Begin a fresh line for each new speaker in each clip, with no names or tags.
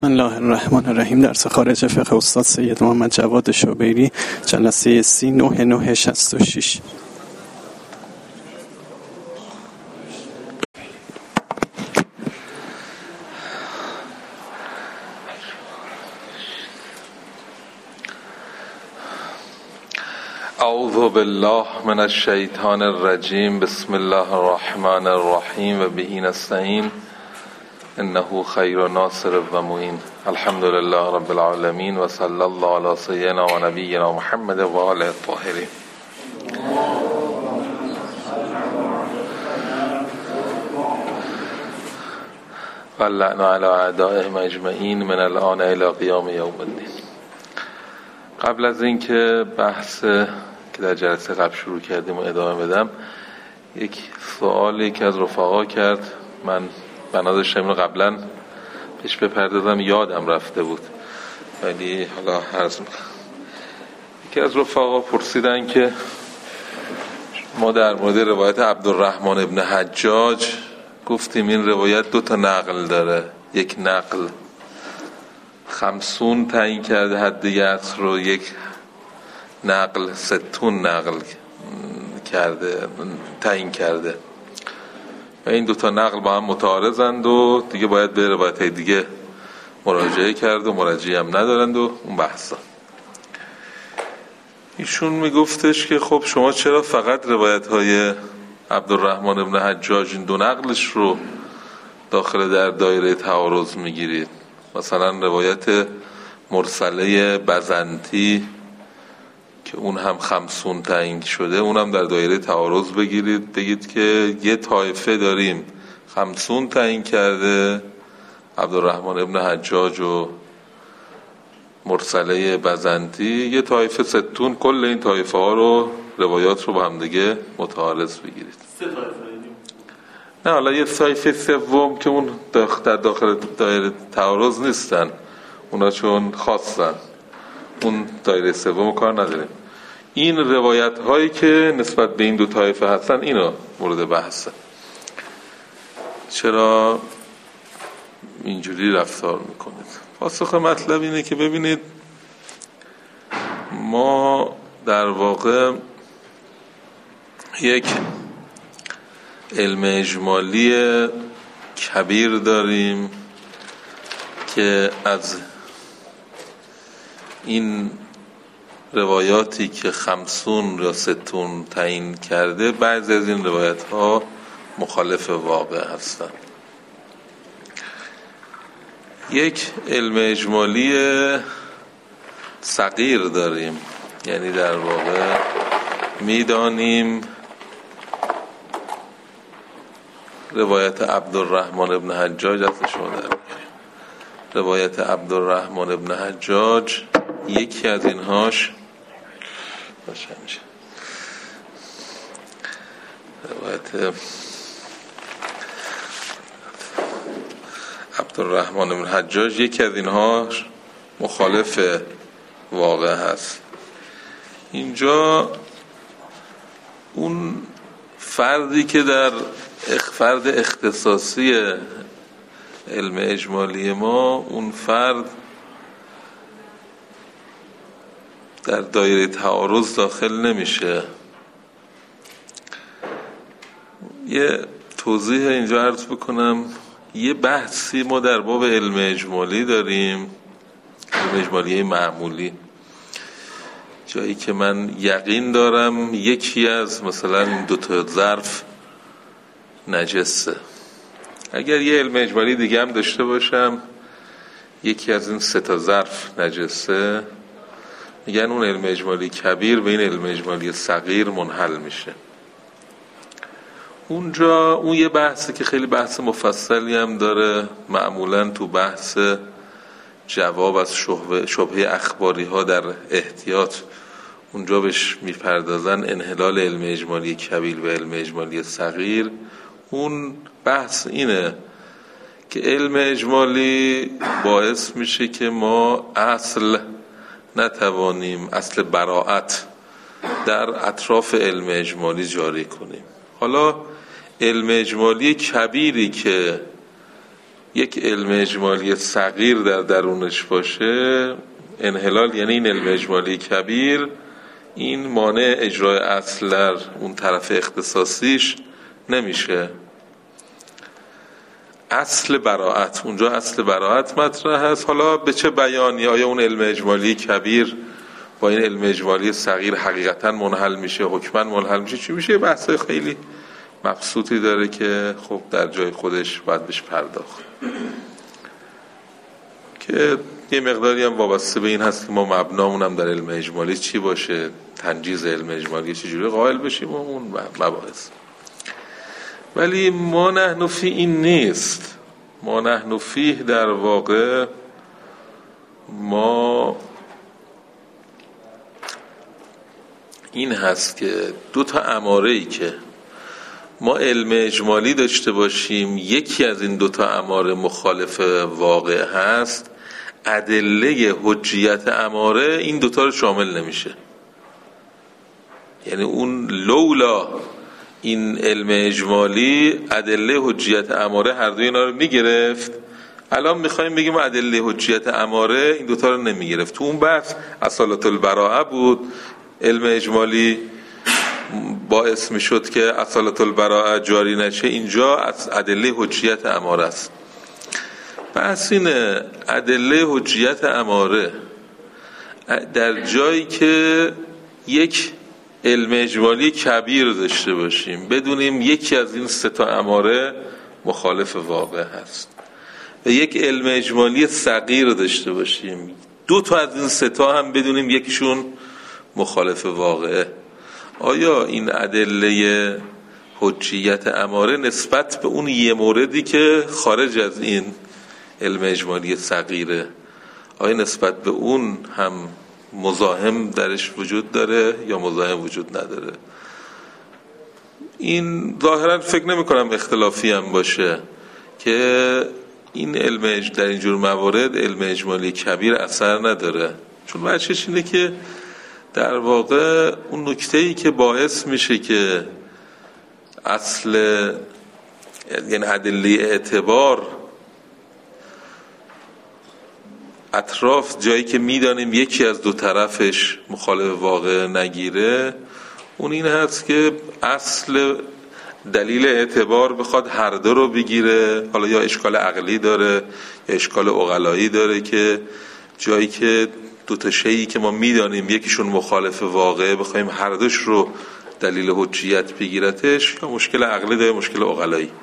بسم الله الرحمن الرحیم. درس خارج فقه استاد سید محمد جواد شبیری، جلسه 39/966.
اعوذ بالله من الشیطان الرجیم. بسم الله الرحمن الرحیم و به نستعین انه خیر ناصر و معین. الحمد لله رب العالمین و صلی الله علی سیدنا و نبینا محمد و آله الطاهرین. و اللعن علی اعدائهم اجمعین من الان الی قیام یوم الدین. قبل از اینکه بحث که در جلسه قبل شروع کردیم و ادامه بدم، یک سوالی که از رفقا کرد، من بنا داشتم اینو قبلا پیش بپردازم، یادم رفته بود ولی حالا عرض میکنم. یکی از رفقا پرسیدن که ما در مورد روایت عبدالرحمن ابن حجاج گفتیم این روایت 2 نقل داره. یک نقل 50 تعیین کرده حد یأس رو، یک نقل 60 نقل کرده تعیین کرده و این 2 نقل با هم متعارضند و دیگه باید به روایت دیگه مراجعه کرد و مراجعه هم ندارند و اون بحثا. ایشون میگفتش که خب شما چرا فقط روایت های عبدالرحمن ابن حجاج این 2 نقلش رو داخل در دایره تعارض میگیرید؟ مثلا روایت مرسله بزنتی که اون هم 50 تعیین شده، اونم در دایره تعارض بگیرید، بگید که یه طایفه داریم 50 تعیین کرده عبدالرحمن ابن حجاج و مرسله بزنتی، یه طایفه 60، کل این طایفه ها رو روایات رو با هم دیگه متعارض بگیرید.
3 طایفه دیدیم.
نه حالا یه طایفه سوم که اون در داخل دایره تعارض نیستن، اونا چون خاصن اون دایره سوم کار نداریم. این روایت هایی که نسبت به این 2 طایفه هستن اینا مورد بحثه. چرا اینجوری رفتار میکنید؟ پاسخ مطلب اینه که ببینید، ما در واقع یک علم اجمالی کبیر داریم که از این روایاتی که 50 یا 60 تعیین کرده، بعضی از این روایت ها مخالف واقع هستند. یک علم اجمالی صغیر داریم، یعنی در واقع میدانیم روایت عبدالرحمن ابن حجاج از شما در روایت عبدالرحمن ابن حجاج یکی از اینهاش روایت عبدالرحمن ابن حجاج یکی از اینهاش مخالف واقع هست. اینجا اون فردی که در فرد اختصاصی علم اجمالی ما، اون فرد در دایره تعارض داخل نمیشه. یه توضیح اینجا عرض بکنم. یه بحثی ما در باب علم اجمالی داریم، علم اجمالی معمولی، جایی که من یقین دارم یکی از مثلا این 2 ظرف نجسه. اگر یه علم اجمالی دیگه هم داشته باشم یکی از این 3 ظرف نجسه، میگن اون علم اجمالی کبیر به این علم اجمالی صغیر منحل میشه. اونجا اون یه بحثی که خیلی بحث مفصلی هم داره، معمولا تو بحث جواب از شبهه اخباری ها در احتیاط اونجا بهش میپردازن، انحلال علم اجمالی کبیر به علم اجمالی صغیر. اون بحث اینه که علم اجمالی باعث میشه که ما اصل نتوانیم، اصل براءت در اطراف علم اجمالی جاری کنیم. حالا علم اجمالی کبیری که یک علم اجمالی صغیر در درونش باشه، انحلال یعنی این علم اجمالی کبیر، این مانع اجرای اصل در اون طرف اختصاصیش نمیشه. اصل براءت، اونجا اصل براءت مطرح هست. حالا به چه بیانی؟ آیا اون علم اجمالی کبیر با این علم اجمالی صغیر حقیقتا منحل میشه، حکما منحل میشه، چی میشه؟ بحثای خیلی مبسوطی داره که خب در جای خودش باید بهش پرداخت، که یه مقداری هم وابسته به این هست که ما مبنامون هم در علم اجمالی چی باشه، تنجیز علم اجمالی چجوری قائل بشیم و اون مباحث. ولی ما نحن فی این نیست. ما نحن فیه در واقع ما این هست که دو تا اماره‌ای که ما علم اجمالی داشته باشیم، یکی از این دو تا اماره مخالف واقع هست، ادله حجیت اماره این دوتا رو شامل نمیشه. یعنی اون لولا این علم اجمالی ادله حجیت اماره هر دوی اینا رو میگرفت، الان میخوایم بگیم ادله حجیت اماره این دوتا رو نمیگرفت. تو اون بحث اصالت البراءه بود، علم اجمالی باعث میشد که اصالت البراءه جاری نشه، اینجا از ادله حجیت اماره است. بحث اینه ادله حجیت اماره در جایی که یک علم اجمالی کبیر داشته باشیم، بدونیم یکی از این سه تا اماره مخالف واقع هست، و یک علم اجمالی صغیر داشته باشیم، دو تا از این سه تا هم بدونیم یکیشون مخالف واقعه. آیا این ادله حجیت اماره نسبت به اون یه موردی که خارج از این علم اجمالی صغیره، آیا نسبت به اون هم مزاحم درش وجود داره یا مزاحم وجود نداره؟ این ظاهرا فکر نمی کنم اختلافی هم باشه که این علم در اینجور موارد علم اجمالی کبیر اثر نداره، چون بچهش اینه که در واقع اون نکته‌ای که باعث میشه که اصل یعنی ادله اعتبار اطراف جایی که میدانیم یکی از دو طرفش مخالف واقع نگیره، اون این هست که اصل دلیل اعتبار بخواد هر دو رو بگیره. حالا یا اشکال عقلی داره یا اشکال عقلایی داره که جایی که دو تا شیئی که ما میدانیم یکیشون مخالف واقعه بخوایم هر دوش رو دلیل حجیت بگیرتش، یا مشکل عقلی داره مشکل عقلایی،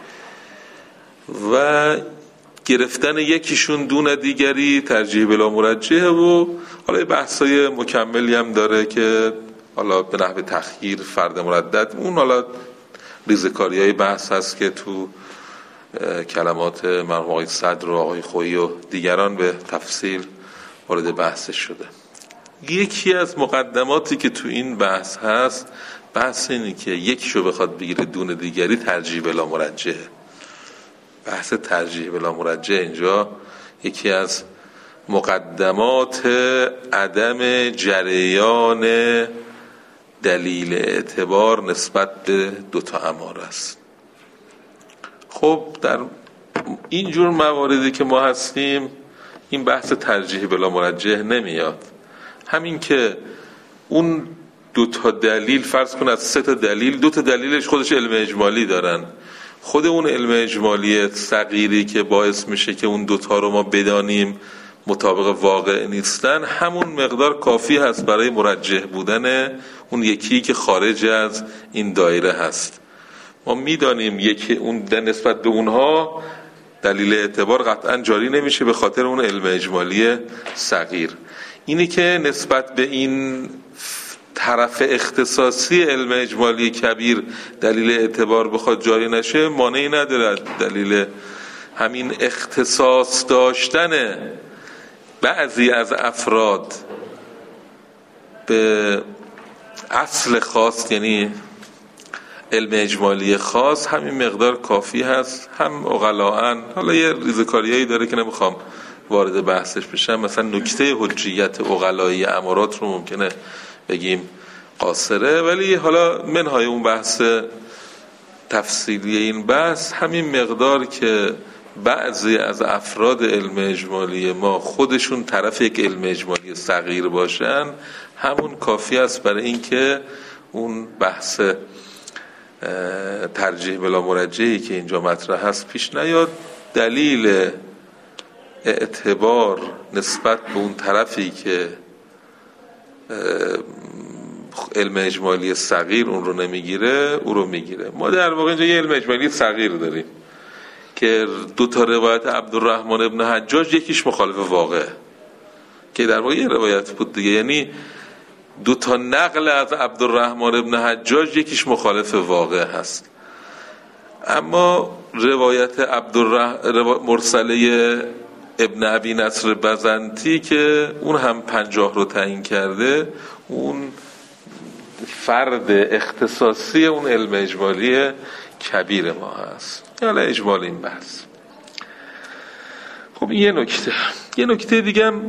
و گرفتن یکیشون دون دیگری ترجیح بلا مرجحه. و حالا بحثای مکملی هم داره که حالا به نحو تخییر فرد مردد، اون حالا ریزکاری های بحث هست که تو کلمات مرحوم آقای صدر و آقای خویی و دیگران به تفصیل وارد بحثش شده. یکی از مقدماتی که تو این بحث هست، بحث اینه که یکیشو بخواد بگیره دون دیگری ترجیح بلا مرجحه. بحث ترجیح بلا مرجح اینجا یکی از مقدمات عدم جریان دلیل اعتبار نسبت به دوتا اماره است. خب در این جور مواردی که ما هستیم این بحث ترجیح بلا مرجح نمیاد. همین که اون دوتا دلیل، فرض کن از سه تا دلیل دو تا دلیلش خودش علم اجمالی دارن، خود اون علم اجمالی صغیری که باعث میشه که اون دوتا رو ما بدانیم مطابق واقع نیستن، همون مقدار کافی هست برای مرجح بودن اون یکی که خارج از این دایره هست. ما میدانیم یکی اون نسبت به اونها دلیل اعتبار قطعا جاری نمیشه به خاطر اون علم اجمالی صغیر. اینی که نسبت به این طرف اختصاصی علم اجمالی کبیر دلیل اعتبار بخواد جاری نشه مانعی نداره. دلیل همین اختصاص داشتن بعضی از افراد به اصل خاص، یعنی علم اجمالی خاص، همین مقدار کافی هست. هم عقلاً، حالا یه ریزکاریایی داره که نمیخوام وارد بحثش بشم، مثلا نکته حجیت عقلایی امارات رو ممکنه بگیم قاصره، ولی حالا منهای اون بحث تفصیلی این بحث همین مقدار که بعضی از افراد علم اجمالی ما خودشون طرف یک علم اجمالی صغیر باشن، همون کافی است برای اینکه اون بحث ترجیح بلا مرجحی که اینجا مطرح هست پیش نیاد. دلیل اعتبار نسبت به اون طرفی که علم اجمالی صغیر اون رو نمیگیره او رو میگیره. ما در واقع اینجا یه علم اجمالی صغیر داریم که دو تا روایت عبدالرحمن ابن حجاج یکیش مخالف واقع، که در واقع یه روایت بود دیگه، یعنی دو تا نقل از عبدالرحمن ابن حجاج یکیش مخالف واقع هست. اما روایت مرسله ابن ابی نصر بزنتی که اون هم 50 رو تعیین کرده، اون فرد اختصاصی اون علم اجمالی کبیر ما هست. حالا اجمال این بحث. خب یه نکته دیگه هم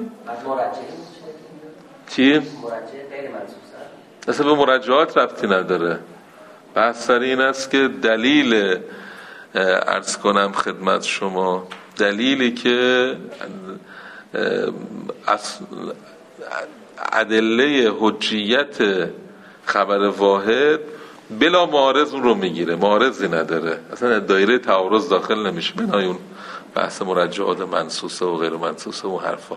چی؟ اصلا به مرجعات ربطی نداره. بحث سر این است که دلیل عرض کنم خدمت شما، دلیلی که ادله حجیت خبر واحد بلا معارض رو میگیره، معارضی نداره، اصلا دایره تعارض داخل نمیشه بنای اون بحث مرجعات منصوصه و غیر منصوصه و حرفا.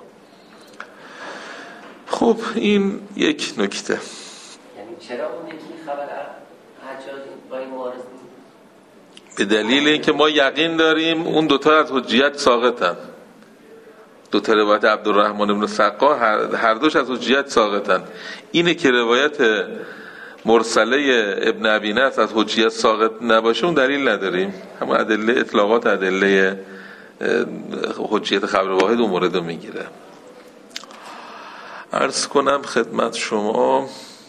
خب این یک نکته.
یعنی چرا اون یکی خبر حجاج با این معارض نیست؟
به دلیل اینکه ما یقین داریم اون دوتا از حجیت ساقطن. دوتا روایت عبدالرحمن ابن سقا هر دوش از حجیت ساقطن. اینه که روایت مرسله ابن ابی نصر از حجیت ساقط نباشه اون دلیل نداریم. همون ادله اطلاقات ادله حجیت خبر واحد اون مورد رو میگیره. عرض کنم خدمت شما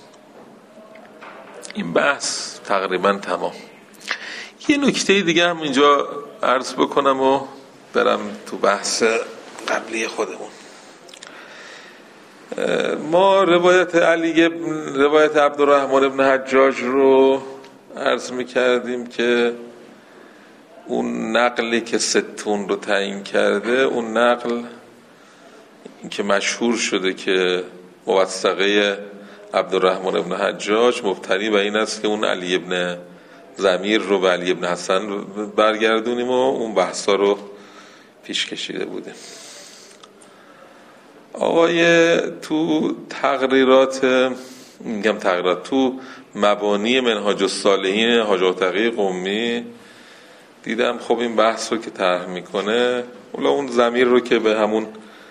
این بحث تقریبا تمام. یه نکته دیگه هم اینجا عرض بکنم و برم تو بحث قبلی خودمون. ما روایت عبدالرحمن ابن حجاج رو عرض میکردیم که اون نقلی که ستون رو تعیین کرده، اون نقل که مشهور شده که موثقه عبدالرحمن ابن حجاج مبتنی بر این است که اون علی ابن ضمیر رو به علی ابن حسن برگردونیم و اون بحثا رو پیش کشیده بودیم. آقای تو تو مبانی منهاج الصالحین حاج تقی قمی دیدم خب این بحث رو که طرح میکنه، اون ضمیر رو که به همون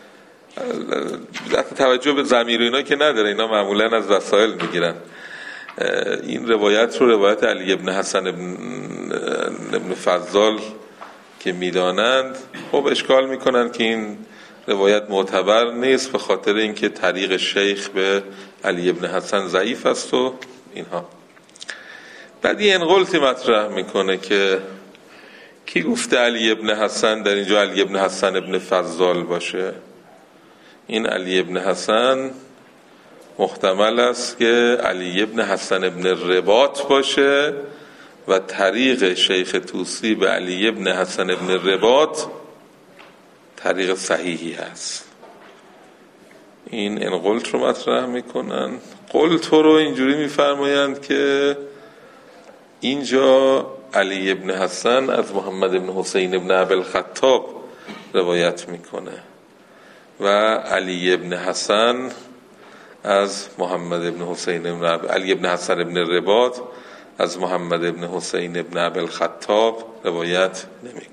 توجه به ضمیر اینا که نداره، اینا معمولا از وسائل میگیرن، این روایت رو روایت علی ابن حسن ابن فضال که میدانند خب اشکال میکنن که این روایت معتبر نیست به خاطر اینکه طریق شیخ به علی ابن حسن ضعیف است و اینها. بعد یه انقلتی مطرح میکنه که کی گفته علی ابن حسن در اینجا علی ابن حسن ابن فضال باشه؟ این علی ابن حسن محتمل است که علی ابن حسن ابن رباط باشه و طریق شیخ طوسی به علی ابن حسن ابن رباط طریق صحیحی هست. این قلت رو مطرح میکنن. قلت رو اینجوری میفرمایند که اینجا علی ابن حسن از محمد ابن حسین ابن ابوالخطاب روایت میکنه و علی ابن حسن از محمد ابن حسین علی ابن حسن ابن رباط از محمد ابن حسین ابن ابوالخطاب روایت نمیکنه.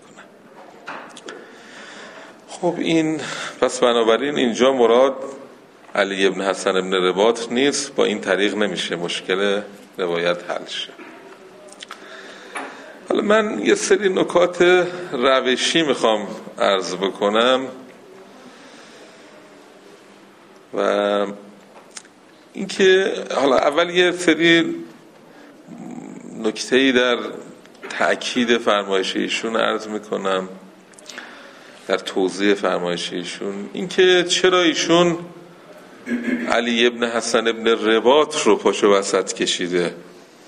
خب این پس بنابراین اینجا مراد علی ابن حسن ابن رباط نیست، با این طریق نمیشه مشکل روایت حل شه. حالا من یه سری نکات روشی میخوام عرض بکنم و اینکه حالا اول یه سری نکته‌ای در تأکید فرمایش ایشون عرض میکنم، در توضیح فرمایش ایشون، اینکه چرا ایشون علی ابن حسن ابن رباط رو پاشو وسط کشیده.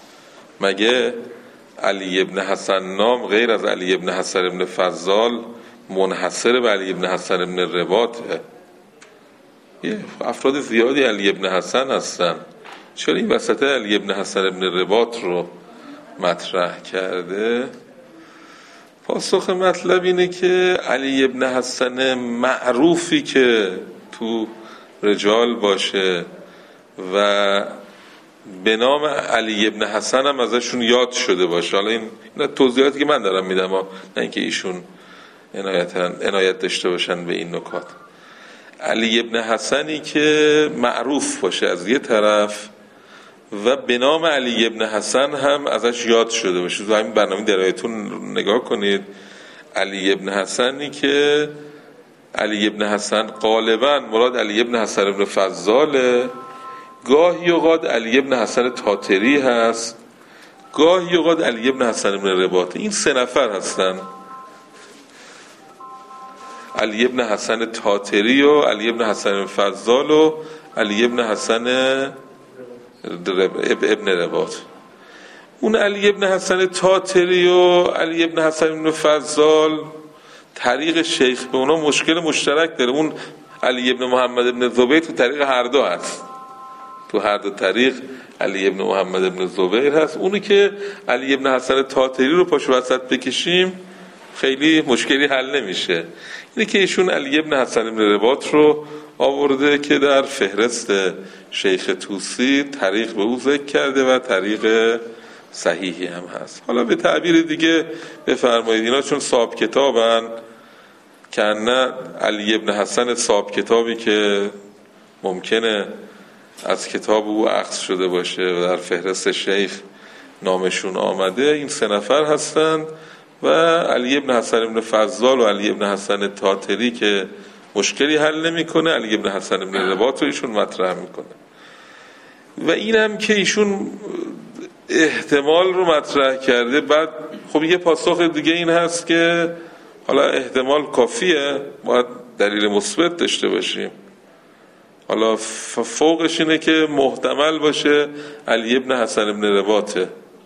مگه علی ابن حسن نام غیر از علی ابن حسن ابن فضال منحصر به علی ابن حسن ابن رباطه. یه افراد زیادی علی ابن حسن هستن، چرا این وسط علی ابن حسن ابن رباط رو مطرح کرده؟ پاسخ مطلب اینه که علی ابن حسن معروفی که تو رجال باشه و به نام علی ابن حسن هم ازشون یاد شده باشه، حالا این توضیحاتی که من دارم میدم، نه اینکه ایشون عنایت داشته باشن به این نکات. علی ابن حسنی که معروف باشه از یه طرف و به نام علی ابن حسن هم ازش یاد شده باشه. تو همین برنامه درایتون نگاه کنید، علی ابن حسنی که علی ابن حسن غالبا مراد علی ابن حسن ابن فضاله، گاهی اوقات علی ابن حسن تاتری هست، گاهی اوقات علی ابن حسن ابن رباطه. این 3 نفر هستن، علی ابن حسن تاتری و علی ابن حسن ابن فضال و علی ابن حسن ابن رباط. اون علی ابن حسن تاتری و علی ابن حسن ابن فضال طریق شیخ به اونا مشکل مشترک داره. اون علی ابن محمد ابن زبیر تو طریق هر دو هست، تو هر دو طریق علی ابن محمد ابن زبیر هست. اونی که علی ابن حسن تاتری رو پاشو وسط بکشیم خیلی مشکلی حل نمیشه. اینه که ایشون علی ابن حسن ابن رباط رو آورده که در فهرست شیخ طوسی طریق به او ذکر کرده و طریق صحیحی هم هست. حالا به تعبیر دیگه بفرمایید اینا چون صاحب کتابن، که نه علی ابن حسن صاحب کتابی که ممکنه از کتاب او اخذ شده باشه و در فهرست شیخ نامشون آمده، این 3 نفر هستند و علی ابن حسن ابن فضال و علی ابن حسن تاتری که مشکلی حل نمیکنه، علی ابن حسن ابن رباط رو ایشون مطرح میکنه. و این هم که ایشون احتمال رو مطرح کرده. بعد خب یه پاسخ دیگه این هست که حالا احتمال کافیه، باید دلیل مثبت داشته باشیم. حالا فوقش اینه که محتمل باشه علی ابن حسن ابن رباطه،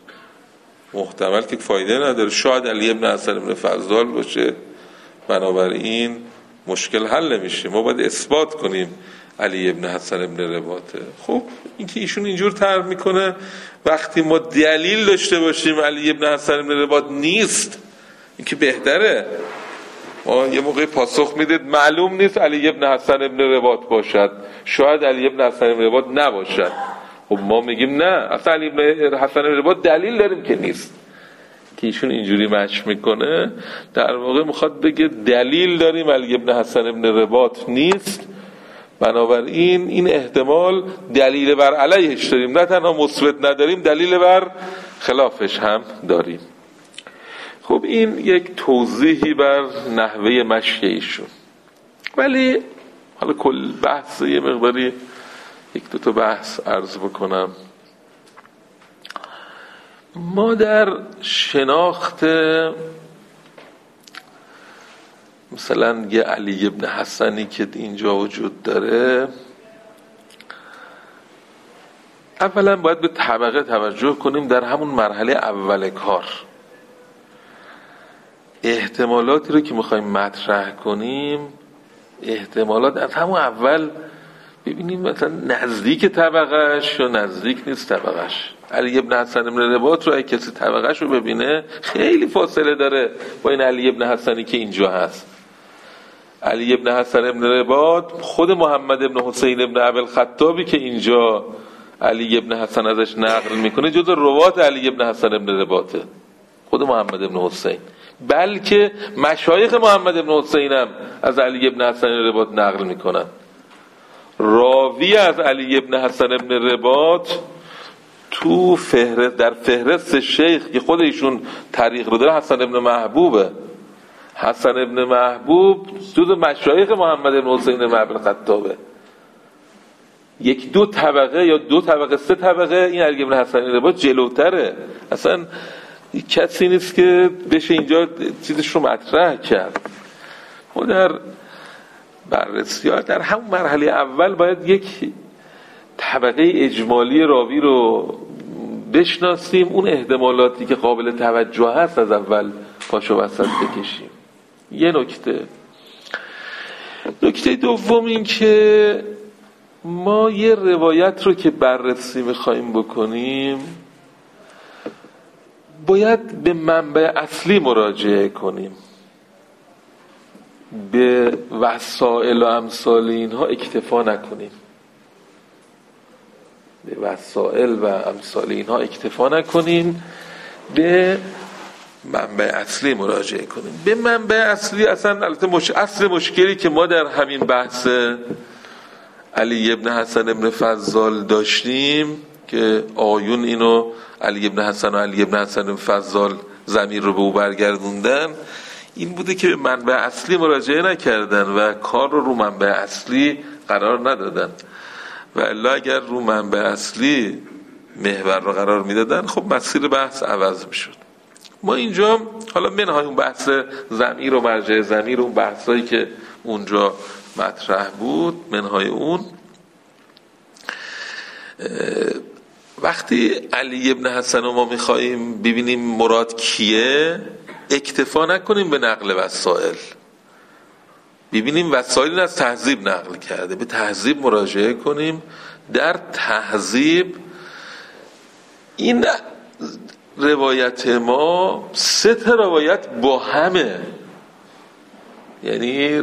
محتمل که فایده نداره، شاید علی ابن حسن ابن فضال باشه، بنابراین مشکل حل نمیشه، ما باید اثبات کنیم علی ابن حسن ابن رباطه. خب این که ایشون اینجور طرح میکنه وقتی ما دلیل داشته باشیم علی ابن حسن ابن رباط نیست، این که بهتره. یه موقع پاسخ میدید معلوم نیست علی ابن حسن ابن رباط باشد، شاید علی ابن حسن ابن رباط نباشد. خب ما میگیم نه، اصلا علی ابن حسن ابن رباط دلیل داریم که نیست. که ایشون اینجوری مچ میکنه در واقع میخواد بگه دلیل داریم علی ابن حسن ابن رباط نیست، بنابراین این احتمال دلیل بر علیهش داریم، نه تنها مثبت نداریم، دلیل بر خلافش هم داریم. خب این یک توضیحی بر نحوه مشی ایشون. ولی حالا کل بحث یه مقداری 1-2 بحث عرض بکنم. ما در شناخت مثلا یه علی ابن حسنی که اینجا وجود داره، اولا باید به طبقه توجه کنیم. در همون مرحله اول کار احتمالاتی رو که میخوایم مطرح کنیم، احتمالات از همون اول ببینیم مثلا نزدیک طبقهش یا نزدیک نیست طبقهش. علی ابن حسن ابن رباط رو اگه کسی طبقهش رو ببینه خیلی فاصله داره با این علی ابن حسنی که اینجا هست. علی ابن حسن ابن رباط خود محمد ابن حسین ابن ابوالخطابی که اینجا علی ابن حسن ازش نقل میکنه جز روات علی ابن حسن ابن رباطه، خود محمد ابن حسین، بلکه مشایخ محمد ابن حسین هم از علی ابن حسن ابن رباط نقل میکنن. راوی از علی ابن حسن ابن رباط تو در فهرست شیخ که خود ایشون طریق رو داره حسن ابن محبوبه. حسن ابن محبوب جز مشایخ محمد ابن حسین ابن ابوالخطابه. 1-2 طبقه یا 2 طبقه 3 طبقه این علی ابن حسن ابن رباط جلوتره. اصلا کسی نیست که بشه اینجا چیزش رو مطرح کرد. ما در بررسی ها در همون مرحله اول باید یک طبقه اجمالی راوی رو بشناسیم، اون احتمالاتی که قابل توجه هست از اول پاشو وسط بکشیم. یه نکته دوم این که ما یه روایت رو که بررسی میخواییم بکنیم باید به منبع اصلی مراجعه کنیم، به وسائل و امثال اینها اکتفا نکنیم، به وسائل و امثال اینها اکتفا نکنیم، به منبع اصلی مراجعه کنیم. به منبع اصلی اصلا اصل مشکلی که ما در همین بحث علی ابن حسن ابن فضال داشتیم که آیون اینو علی ابن حسن و علی ابن حسن ابن فضال ضمیر رو به او برگردوندن، این بوده که به منبع اصلی مراجعه نکردن و کار رو منبع اصلی قرار ندادن، و الا اگر رو منبع اصلی محور رو قرار میدادن خب مسیر بحث عوض میشد. ما اینجا حالا منهای اون بحث ضمیر و مرجع ضمیر و اون بحثایی که اونجا مطرح بود، منهای اون وقتی علی ابن حسن رو ما میخواییم ببینیم مراد کیه، اکتفا نکنیم به نقل وسائل، ببینیم وسائل از تهذیب نقل کرده، به تهذیب مراجعه کنیم. در تهذیب این روایت ما 3 روایت با همه، یعنی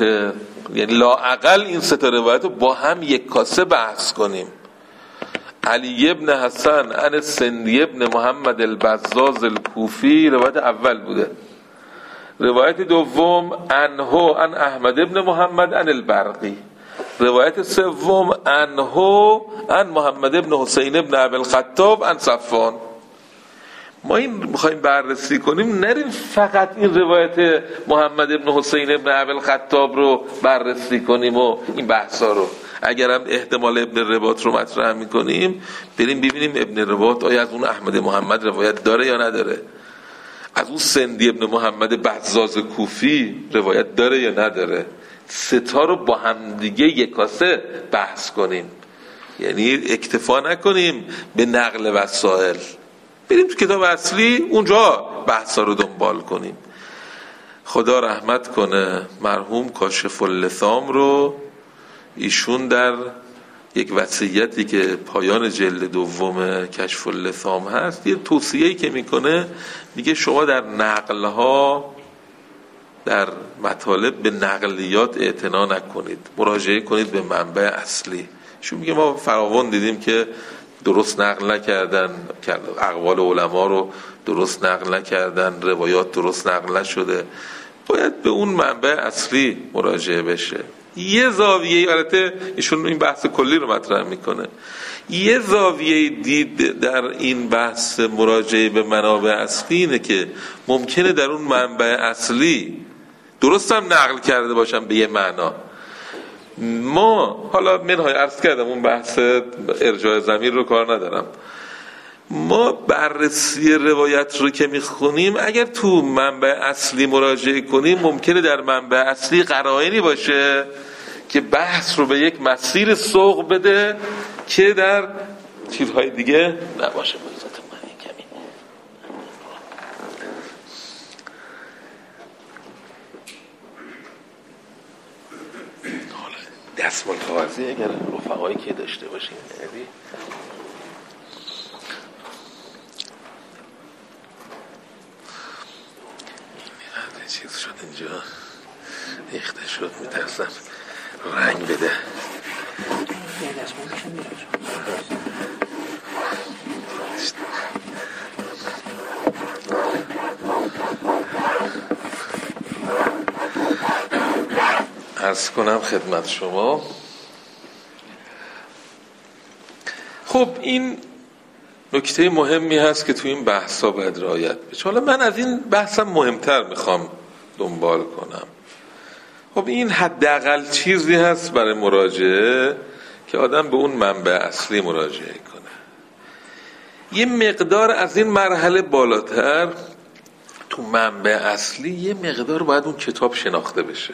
لااقل این 3 روایت رو با هم یک کاسه بحث کنیم. علی ابن حسن عن سندی ابن محمد البزاز الکوفی روایت اول بوده. روایت دوم عنه عن احمد ابن محمد عن البرقی. روایت سوم عنه عن محمد ابن حسین ابن ابی الخطاب عن صفوان. ما این میخوایم بررسی کنیم، نریم فقط این روایت محمد ابن حسین ابن ابی الخطاب رو بررسی کنیم و این بحثا رو، اگر هم احتمال ابن رباط رو مطرح میکنیم بریم ببینیم ابن رباط آیا از اون احمد محمد روایت داره یا نداره، از اون سندی ابن محمد بزاز کوفی روایت داره یا نداره. 3 رو با هم دیگه یکاسه بحث کنیم، یعنی اکتفا نکنیم به نقل وسائل، بریم تو کتاب اصلی اونجا بحثا رو دنبال کنیم. خدا رحمت کنه مرحوم کاشف اللثام رو، ایشون در یک وصیتی که پایان جلد دوم کشف اللثام هست یه توصیه‌ای که میکنه، میگه شما در نقلها در مطالب به نقلیات اعتنا نکنید، مراجعه کنید به منبع اصلی. ایشون میگه ما فراوان دیدیم که درست نقل نکردن، اقوال علما رو درست نقل نکردن، روایات درست نقل نشده، باید به اون منبع اصلی مراجعه بشه. یه زاویه، البته ایشون این بحث کلی رو مطرح میکنه، یه زاویه دید در این بحث مراجعه به منابع اصلی اینه که ممکنه در اون منبع اصلی درست هم نقل کرده باشن به یه معنا. ما حالا منهای عرض کردم اون بحث ارجاع ضمیر رو کار ندارم، ما بررسی روایت رو که میخونیم اگر تو منبع اصلی مراجعه کنیم ممکنه در منبع اصلی قرائنی باشه که بحث رو به یک مسیر سوق بده که در چیزهای دیگه نباشه. دستمال کاغذی اگر رفقایی که داشته باشیم نبی چیز شد اینجا ریخته شد، میترسم رنگ بده. عرض کنم خدمت شما. خب این نکته مهمی هست که تو این بحثا باید رعایت بشه. حالا من از این بحثم مهمتر میخوام دنبال کنم. خب این حداقل چیزی هست برای مراجعه که آدم به اون منبع اصلی مراجعه کنه. یه مقدار از این مرحله بالاتر تو منبع اصلی یه مقدار باید اون کتاب شناخته بشه.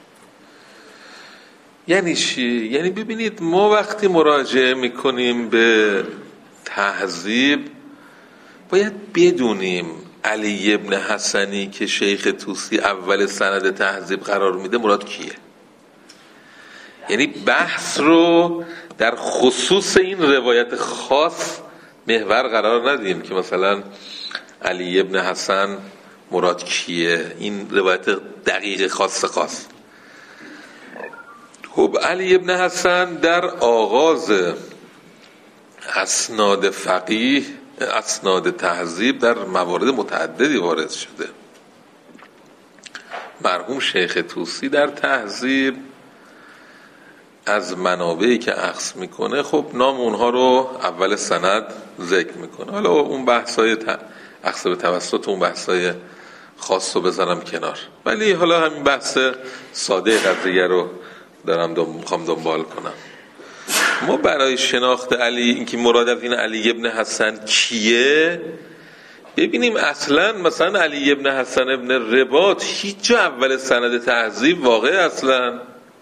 یعنی چی؟ یعنی ببینید ما وقتی مراجعه میکنیم به تهذیب باید بدونیم علی ابن حسنی که شیخ طوسی اول سند تهذیب قرار میده مراد کیه؟ یعنی بحث رو در خصوص این روایت خاص محور قرار ندیم که مثلا علی ابن حسن مراد کیه، این روایت دقیق خاص. خب علی ابن حسن در آغاز اسناد فقیه، اسناد تهذیب، در موارد متعددی وارد شده. مرحوم شیخ طوسی در تهذیب از منابعی که اخذ میکنه خب نام اونها رو اول سند ذکر میکنه. حالا اون بحثای اخذ به توسط اون بحثای خاص رو بذارم کنار، ولی حالا همین بحث ساده قضیه رو میخوام دنبال کنم. ما برای شناخت علی، اینکه مراد از این علی ابن حسن کیه، ببینیم اصلا مثلا علی ابن حسن ابن رباط هیچ جا اول سند تهذیب واقع، اصلا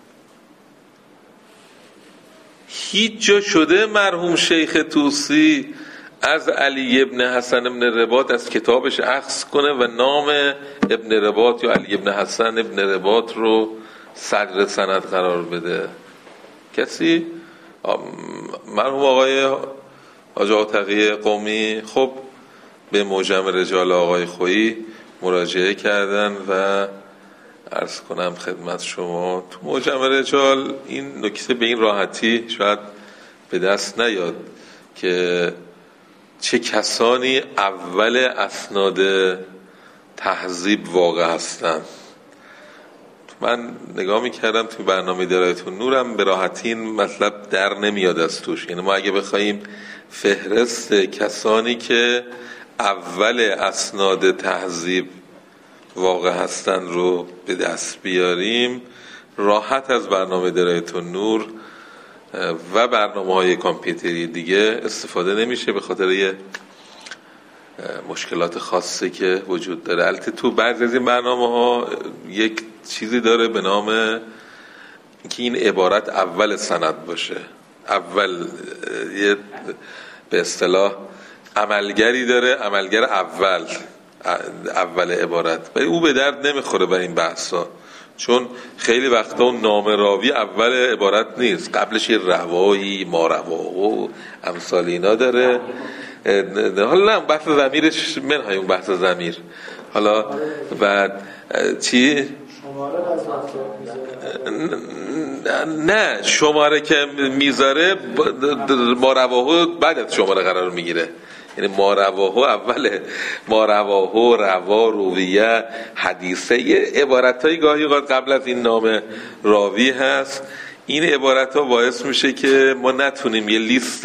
هیچ جا شده مرحوم شیخ طوسی از علی ابن حسن ابن رباط از کتابش اخذ کنه و نام ابن رباط یا علی ابن حسن ابن رباط رو صدر سند قرار بده؟ کسی؟ مرحوم آقای حاج آقا تقی قمی خب به معجم رجال آقای خویی مراجعه کردن و عرض کنم خدمت شما تو معجم رجال این نکته به این راحتی شاید به دست نیاد که چه کسانی اول اسناد تهذیب واقع هستن. من نگاه میکردم توی برنامه درایتون نورم به راحتی این مطلب در نمیاد از توش. یعنی ما اگه بخواییم فهرست کسانی که اول اسناد تهذیب واقع هستن رو به دست بیاریم، راحت از برنامه درایتون نور و برنامه‌های کامپیوتری دیگه استفاده نمیشه به خاطر یه مشکلات خاصی که وجود داره. البته تو بعضی از این برنامه‌ها یک چیزی داره به نام که این عبارت اول سند باشه، اول یه به اصطلاح عملگری داره، عملگر اول عبارت، ولی او به درد نمیخوره برای این بحثا، چون خیلی وقتا اون نام راوی اول عبارت نیست، قبلش یه روایی، ما رواه و امثال اینا داره. حالا نه بحث ضمیرش منهای اون بحث ضمیر. حالا بعد چی؟ نه شماره که میذاره ما رواه بعد از شماره قرار میگیره، یعنی ما رواه اوله، ما رواه، روا، رویه، حدیثه، یه عبارتایی گاهی اوقات قبل از این نام راوی هست. این عبارت ها باعث میشه که ما نتونیم یه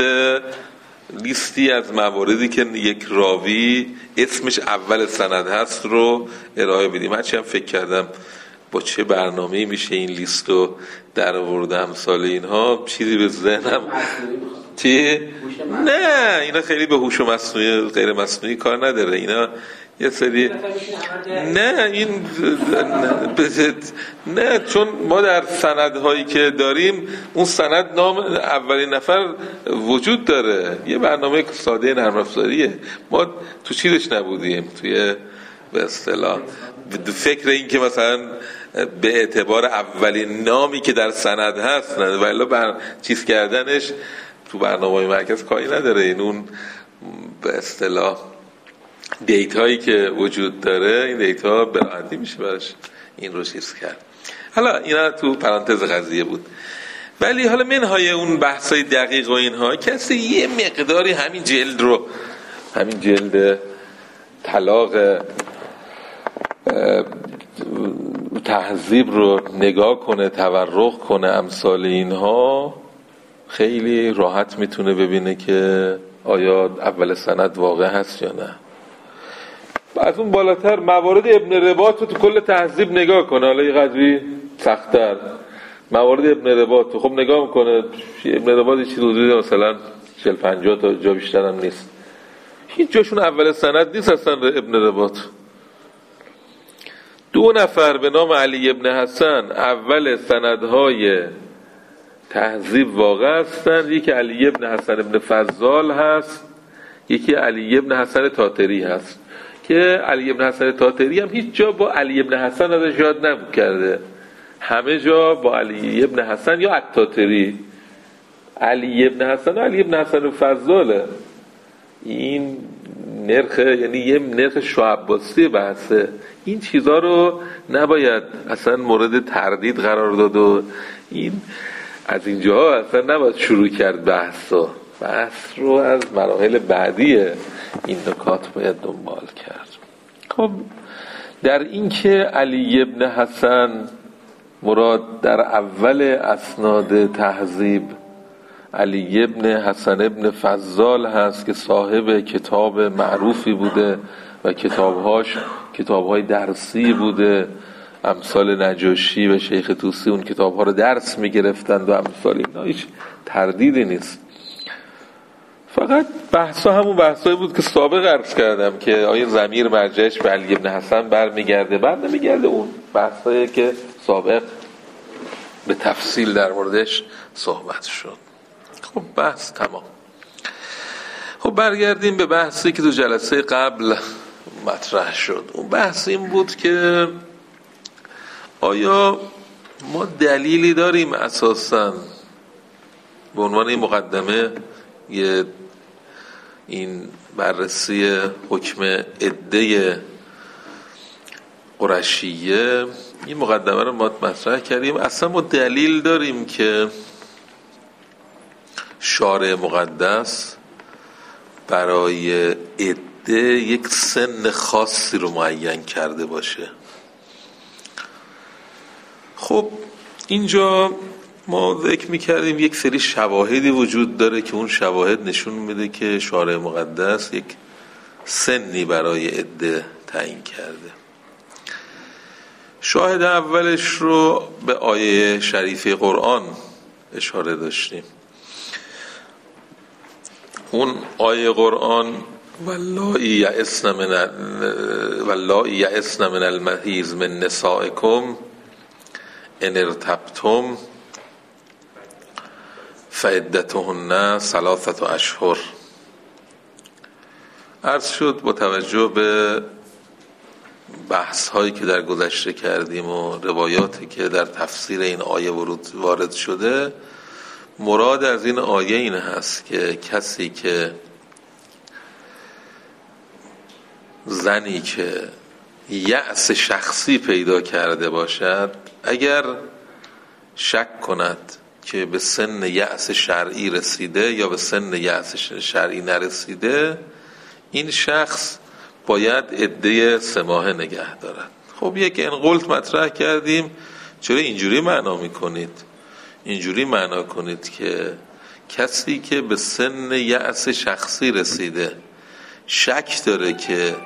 لیستی از مواردی که یک راوی اسمش اول سند هست رو ارائه بدیم. هرچی هم فکر کردم با چه برنامه‌ای میشه این لیست رو در آورده امثال اینها، چیزی به ذهنم چی؟ نه اینا خیلی به هوش مصنوعی غیر مصنوعی کار نداره، اینا یه سری نه این نه چون ما در سندهایی که داریم اون سند نام اولین نفر وجود داره، یه برنامه ساده نرم افزاریه، ما تو چیزش نبودیم، توی به اصطلاح فکر این که مثلا به اعتبار اولین نامی که در سند هست ولی بر چیز کردنش تو برنامه‌های مرکز کاری نداره. این اون به اصطلاح دیتایی که وجود داره، این دیتا به راحتی میشه براش این رو چیز کرد. حالا اینا تو پرانتز قضیه بود، ولی حالا منهای اون بحثای دقیق و اینها کسی یه مقداری همین جلد طلاق تهذیب رو نگاه کنه، تورق کنه، امثال اینها، خیلی راحت میتونه ببینه که آیا اول سند واقع هست یا نه. از اون بالاتر موارد ابن رباط رو تو کل تهذیب نگاه کنه، حالا یه قدری سخت‌تر موارد ابن رباط رو خب نگاه میکنه، ابن رباط چیز حدود مثلا 40-50 تا جا بیشتر هم نیست، هیچ جاشون اول سند نیست اصلا. ابن رباط 2 نفر به نام علی ابن حسن اول سندهای تهذیب واقع هستند، یکی علی ابن حسن ابن فضال هست، یکی علی ابن حسن تاتری هست که علی بن حسن طاطری هم هیچ جا با علی بن حسن ازش یاد نبود کرده، همه جا با علی بن حسن یا الطاطری. علی بن حسن و علی بن حسن فضاله، این نرخ، یعنی یه نرخ شعباسی بحثه. این چیزا رو نباید اصلا مورد تردید قرار داد و این از اینجا اصلا نباید شروع کرد بحث رو از مراحل بعدی این نکات باید دنبال کرد. خب در این که علی بن حسن مراد در اول اسناد تهذیب علی بن حسن ابن فضال هست که صاحب کتاب معروفی بوده و کتابهای درسی بوده، امثال نجاشی و شیخ طوسی اون کتابها رو درس میگرفتند و امثال اینا، هیچ تردیدی نیست. فقط بحثا همون بحثایی بود که سابق عرض کردم که آیا ضمیر مرجعش به علی بن حسن برمیگرده، بعد نمیگرده، اون بحثایی که سابق به تفصیل در موردش صحبت شد. خب بحث تمام. خب برگردیم به بحثی که تو جلسه قبل مطرح شد. اون بحث این بود که آیا ما دلیلی داریم اساساً به عنوان این مقدمه این بررسی حکم عده قرشیه، این مقدمه رو ما مطرح کردیم، اصلا ما دلیل داریم که شارع مقدس برای عده یک سن خاصی رو معین کرده باشه؟ خب اینجا ما ذکر میکردیم یک سری شواهدی وجود داره که اون شواهد نشون میده که شارع مقدس یک سنی برای عده تعیین کرده. شاهد اولش رو به آیه شریفه قرآن اشاره داشتیم. اون آیه قرآن واللایی یئسن من المحیض من نسائکم ان ارتبتم فعدتهن 3 اشهر. عرض شد با توجه به بحث هایی که در گذشته کردیم و روایاتی که در تفسیر این آیه وارد شده، مراد از این آیه این هست که کسی که زنی که یأس شخصی پیدا کرده باشد، اگر شک کند که به سن یأس شرعی رسیده یا به سن یأس شرعی نرسیده، این شخص باید عده 3 ماهه نگه دارد. خب یک انقلت مطرح کردیم، چرا اینجوری معنا میکنید؟ اینجوری معنا کنید که کسی که به سن یأس شخصی رسیده شک داره که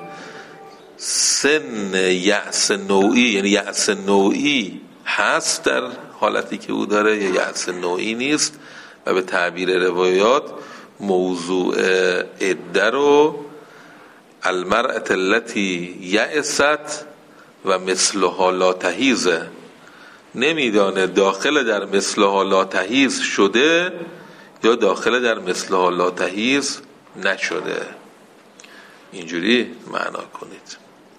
سن یأس نوعی، یعنی یأس نوعی هست در حالتی که او داره یا یأس نوعی نیست، و به تعبیر روایات موضوع عده رو المرأة التي یأست و مثلها لا تحیض نمیدانه داخل در مثلها لا تحیض شده یا داخل در مثلها لا تحیض نشده. اینجوری معنا کنید.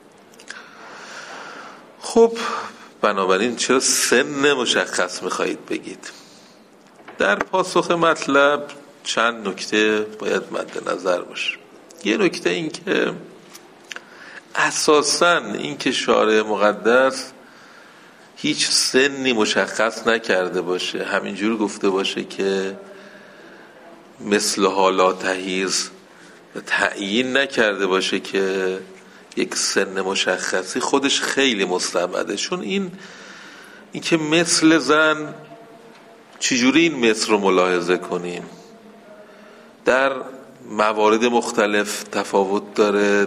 خب بنابراین چرا سن مشخص میخواهید بگید؟ در پاسخ مطلب چند نکته باید مد نظر باشه. یه نکته این که اساساً این که شارع مقدس هیچ سنی مشخص نکرده باشه، همینجور گفته باشه که مثل حالا تحیض تعیین نکرده باشه که یک سن مشخصی، خودش خیلی مستبعده. چون این که مثل زن، چجوری این مثل رو ملاحظه کنیم؟ در موارد مختلف تفاوت داره،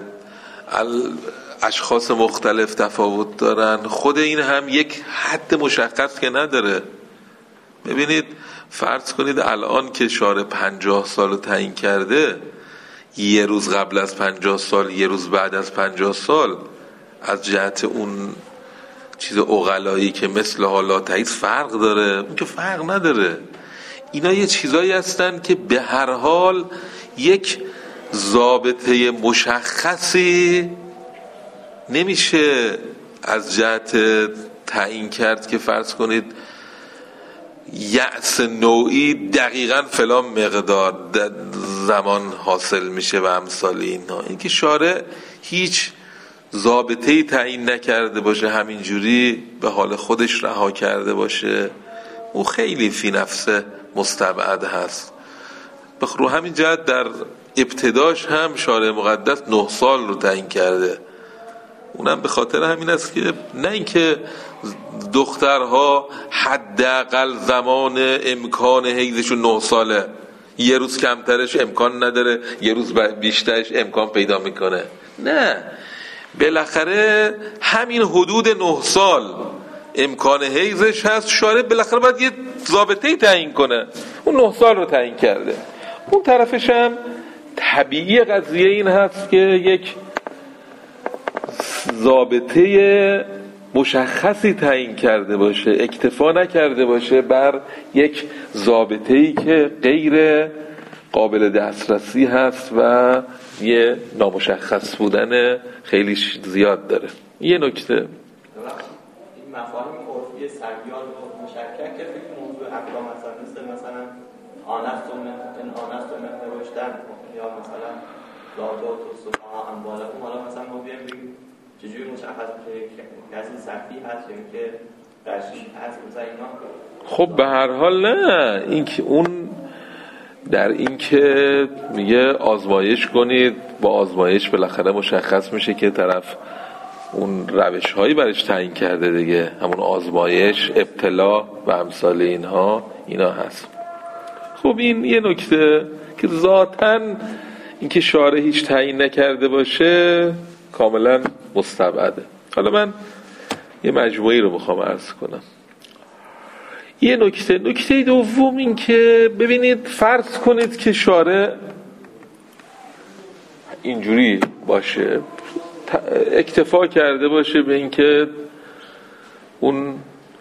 اشخاص مختلف تفاوت دارن، خود این هم یک حد مشخص که نداره. ببینید فرض کنید الان که شارع 50 سال رو تعیین کرده، یه روز قبل از 50 سال، یه روز بعد از 50 سال، از جهت اون چیز عقلایی که مثل حالا تحیض فرق داره، اون که فرق نداره. اینا یه چیزایی هستن که به هر حال یک ضابطه مشخصی نمیشه از جهت تعیین کرد که فرض کنید یأس نوعی دقیقاً فلان مقدار زمان حاصل میشه و امثال اینها. این که شارع هیچ ضابطه‌ای تعیین نکرده باشه، همینجوری به حال خودش رها کرده باشه، او خیلی فی نفسه مستبعد هست. رو همین جهت در ابتداش هم شارع مقدس 9 سال رو تعیین کرده. اونم به خاطر همین است که نه اینکه دخترها حداقل زمان امکان حیضشون 9 ساله، یه روز کمترش امکان نداره، یه روز بیشترش امکان پیدا میکنه، نه، بالاخره همین حدود 9 سال امکان حیضش هست. شارع بالاخره باید یه ضابطه‌ای تعیین کنه، اون 9 سال رو تعیین کرده. اون طرفش هم طبیعی قضیه این هست که یک ضابطه مشخصی تعیین کرده باشه، اکتفا نکرده باشه بر یک ضابطه‌ای که غیر قابل دسترسی هست و یه نامشخص بودن خیلی زیاد داره. یه نکته
این مفاهیم عرفی سریال و مشکک که فکر موضوع احکام مثلا آنست و مهر رشدن یا مثلا دادات و صفحه انباله، حالا مثلا ما بگیم چجوری مشخص که کسی سختی هست یا که درشیش هست مثلا اینا.
خب به هر حال نه، این که اون در این که میگه آزمایش کنید، با آزمایش بالاخره مشخص میشه که طرف اون روش هایی برش تعیین کرده دیگه، همون آزمایش، ابتلا و امثال اینا هست. خب این یه نکته که ذاتاً این که شارع هیچ تعیین نکرده باشه کاملا مستبعده. حالا من یه مجموعی رو میخوام عرض کنم. یه نکته دوم این که ببینید، فرض کنید که شارع اینجوری باشه، اکتفا کرده باشه به این که اون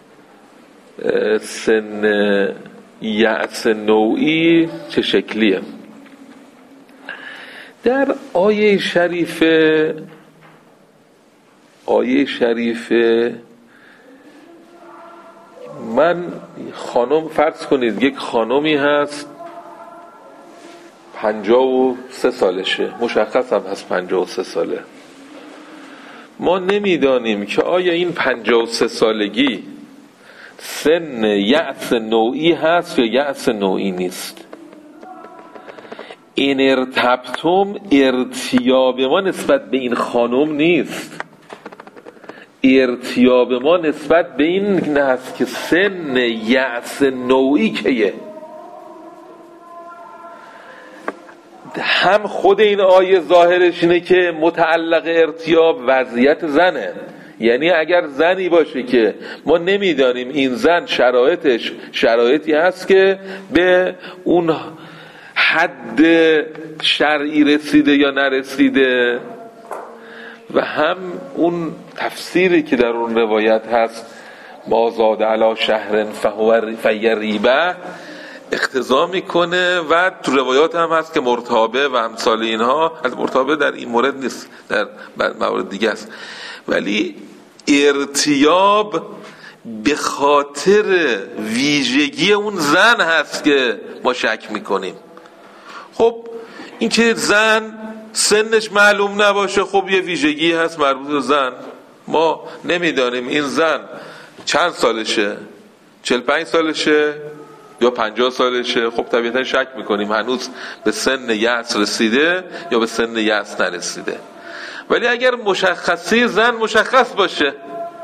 سن یأس نوعی چه شکلیه. در آیه شریفه من خانم، فرض کنید یک خانمی هست 53 سالشه، مشخص هم هست 53 ساله. ما نمیدانیم که آیا این 53 سالگی سن یأس نوعی هست یا یأس نوعی نیست. این ارتبتم، ارتیاب ما نسبت به این خانم نیست، ارتیاب ما نسبت به این هست که سن یأس نوعی کیه. هم خود این آیه ظاهرش اینه که متعلق ارتیاب وضعیت زنه، یعنی اگر زنی باشه که ما نمیدانیم این زن شرایطش شرایطی هست که به اون حد شرعی رسیده یا نرسیده، و هم اون تفسیری که در اون روایت هست ما زاد علی شهر فهی ریبه اقتضا میکنه، و تو روایات هم هست که مرتابه و امثال اینها. از مرتابه در این مورد نیست، در موارد دیگه است، ولی ارتیاب به خاطر ویژگی اون زن هست که ما شک میکنیم. خب این که زن سنش معلوم نباشه، خب یه ویژگی هست مربوط به زن. ما نمیدانیم این زن چند سالشه، 45 سالشه یا 50 سالشه، خب طبیعتا شک میکنیم هنوز به سن یأس رسیده یا به سن یأس نرسیده. ولی اگر مشخصی زن مشخص باشه،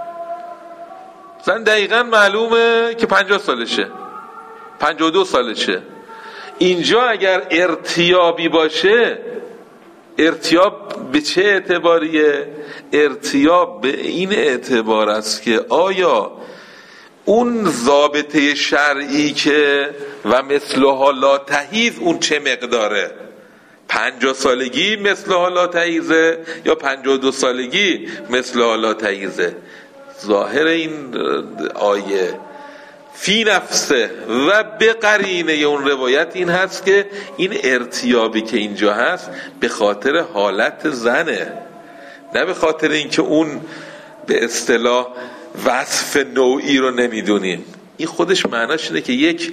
زن دقیقا معلومه که 50 سالشه، 52 سالشه، اینجا اگر ارتیابی باشه، ارتیاب به چه اعتباریه؟ ارتیاب به این اعتبار است که آیا اون ضابطه شرعی که و مثلها لا تحیض اون چه مقداره؟ 50 سالگی مثلها لا تحیضه یا 52 سالگی مثلها لا تحیضه؟ ظاهر این آیه فی نفسه و به قرینه اون روایت این هست که این ارتیابی که اینجا هست به خاطر حالت زنه، نه به خاطر اینکه اون به اصطلاح وصف نوعی رو نمیدونیم. این خودش معناش اینه که یک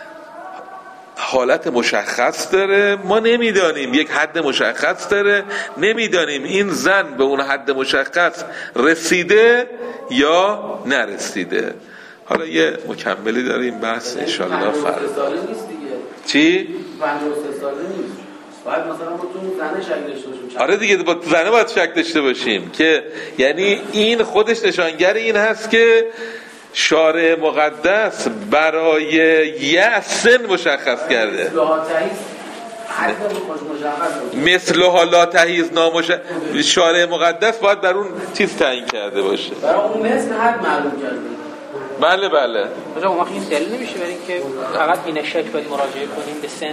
حالت مشخص داره، ما نمیدانیم، یک حد مشخص داره، نمیدانیم این زن به اون حد مشخص رسیده یا نرسیده. حالا یه مکملی داره این بحث انشالله فردا. چی؟
53 ساله نیست. باید مثلا ما تو زنه شک داشته باشیم.
آره دیگه با زنه باید شک داشته باشیم که یعنی این خودش نشانگر این هست که شارع مقدس برای یه سن مشخص کرده. مثلها لا تحیز نامشخص. شارع مقدس باید بر اون چیز تعیین کرده باشه.
برای اون مثل حد معلوم کرده.
بله بله.
مثلا اون وقت این دلیل نمیشه برای اینکه فقط این شک باید مراجعه کنیم به سن،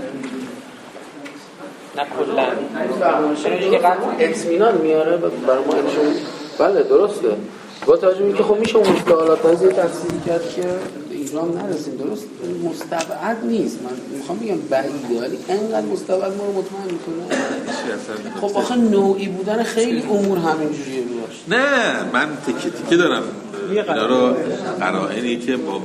نه کلا.
چون دیگه قطع اطمینان میاره برای ما انشون. بله درسته. با توجه به اینکه خب میشه اون مستحالات از یه تفسیری کرد که اینجا هم نرسیم. درست مستبعد نیست. من میخوام بگم بعیده ولی انقدر مستبعد ما رو مطمئن میکنه. خب آخه نوعی بودن خیلی امور همینجوریه.
نه من تیکه دارم اینا رو قرائنی که با